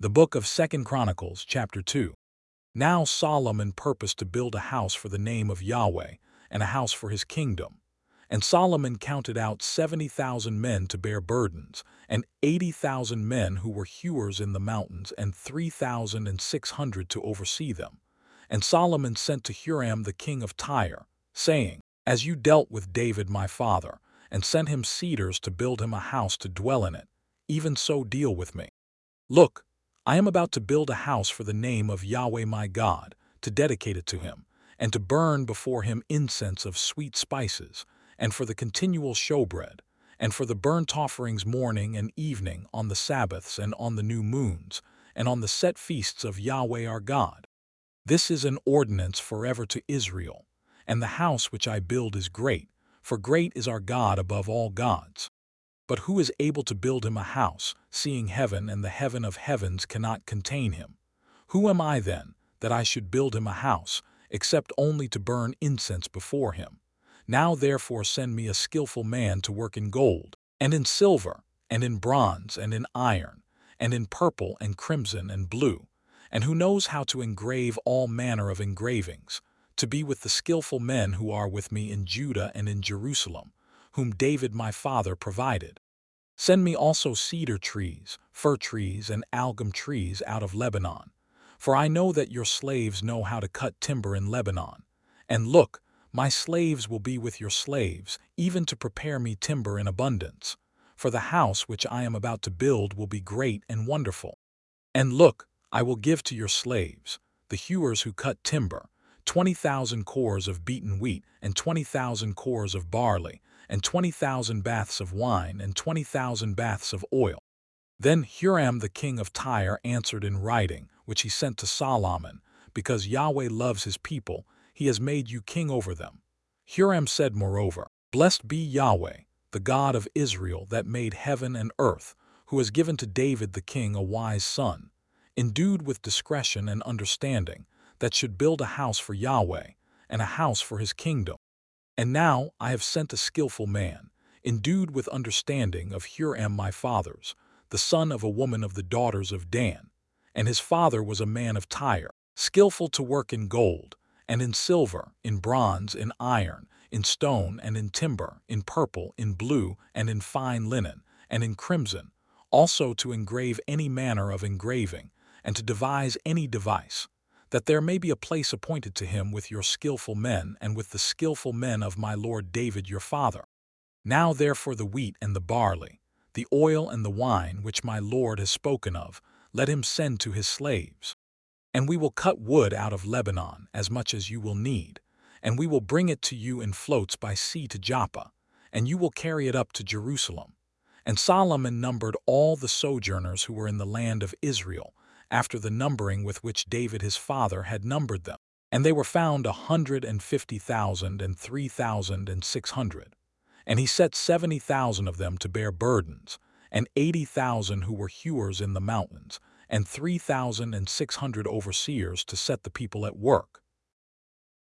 The book of 2 Chronicles, chapter 2. Now Solomon purposed to build a house for the name of Yahweh, and a house for his kingdom. And Solomon counted out 70,000 men to bear burdens, and 80,000 men who were hewers in the mountains, and 3,600 to oversee them. And Solomon sent to Huram the king of Tyre, saying, As you dealt with David my father, and sent him cedars to build him a house to dwell in it, even so deal with me. Look, I am about to build a house for the name of Yahweh my God, to dedicate it to him, and to burn before him incense of sweet spices, and for the continual showbread, and for the burnt offerings morning and evening on the Sabbaths and on the new moons, and on the set feasts of Yahweh our God. This is an ordinance forever to Israel, and the house which I build is great, for great is our God above all gods. But who is able to build him a house, seeing heaven and the heaven of heavens cannot contain him? Who am I then, that I should build him a house, except only to burn incense before him? Now therefore send me a skillful man to work in gold, and in silver, and in bronze, and in iron, and in purple and crimson and blue, and who knows how to engrave all manner of engravings, to be with the skillful men who are with me in Judah and in Jerusalem, whom David my father provided. Send me also cedar trees, fir trees, and algum trees out of Lebanon, for I know that your slaves know how to cut timber in Lebanon. And look, my slaves will be with your slaves, even to prepare me timber in abundance, for the house which I am about to build will be great and wonderful. And look, I will give to your slaves, the hewers who cut timber, 20,000 cores of beaten wheat, and 20,000 cores of barley, and 20,000 baths of wine, and 20,000 baths of oil. Then Huram the king of Tyre answered in writing, which he sent to Solomon, Because Yahweh loves his people, he has made you king over them. Huram said moreover, Blessed be Yahweh, the God of Israel, that made heaven and earth, who has given to David the king a wise son, endued with discretion and understanding, that should build a house for Yahweh, and a house for his kingdom. And now I have sent a skillful man, endued with understanding of Huram my father's, the son of a woman of the daughters of Dan. And his father was a man of Tyre, skillful to work in gold, and in silver, in bronze, in iron, in stone, and in timber, in purple, in blue, and in fine linen, and in crimson, also to engrave any manner of engraving, and to devise any device, that there may be a place appointed to him with your skillful men and with the skillful men of my lord David your father. Now therefore the wheat and the barley, the oil and the wine which my lord has spoken of, let him send to his slaves. And we will cut wood out of Lebanon as much as you will need, and we will bring it to you in floats by sea to Joppa, and you will carry it up to Jerusalem. And Solomon numbered all the sojourners who were in the land of Israel, after the numbering with which David his father had numbered them. And they were found 150,000 and 3,600. And he set 70,000 of them to bear burdens, and 80,000 who were hewers in the mountains, and 3,600 overseers to set the people at work.